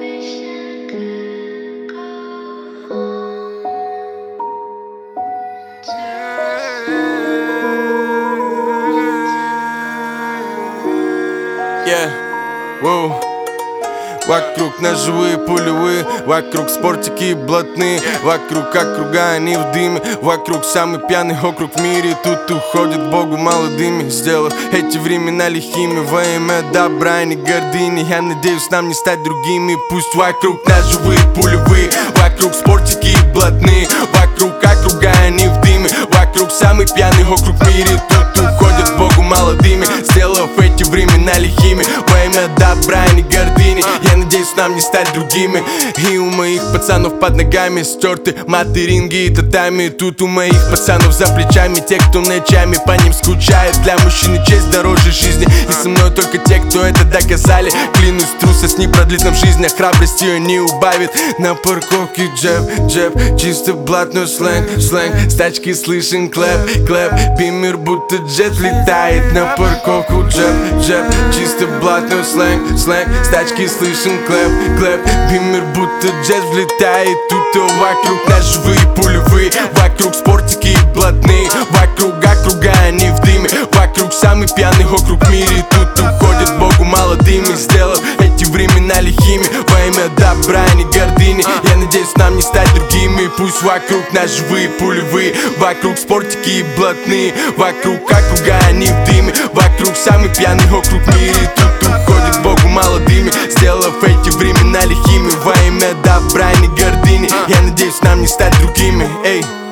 Воу. Вокруг ножевые, пулевые, вокруг спортики и блатные, вокруг округа, они в дыме, вокруг самый пьяный округ в мире. Тут уходит Богу молодыми, сделав эти времена лихими во имя добра и не гордыни. Я надеюсь нам не стать другими. Пусть вокруг ножевые, пулевые, вокруг спортики и блатные, вокруг округа, они в дыме, вокруг самый пьяный округ в мире. Тут уходит Богу молодыми, сделав эти времена лихими во имя добра и не гордыни. Я надеюсь нам не стать другими. И у моих пацанов под ногами стерты маты, ринги и татами. Тут у моих пацанов за плечами те, кто ночами по ним скучает. Для мужчины честь дороже жизни, и со мной только те, кто это доказали. Клянусь, трусость не продлит нам жизнь, а храбрость ее не убавит. На парковке джеб, чисто блатной сленг, с тачки слышен клэп, бимер будто джет летает. На парковку джеб, чисто блатной сленг, с тачки слышен клэп, бимер будто джет влетает. Тут вокруг ножевые, пулевые, вокруг спортики и блатные, вокруг округа, они в дыме, вокруг самый пьяный округ в мире. Тут уходит Богу молодыми, сделав эти времена лихими во имя добра и не гордыни. Я надеюсь нам не стать другими. Пусть вокруг ножевые, пулевые, вокруг спортики и блатные, вокруг округа, они в дыме, вокруг самый пьяный округ в мире. Тут уходит Богу молодыми, сделав эти времена лихими во имя добра и не гордыни. Я надеюсь нам не стать другими. Эй.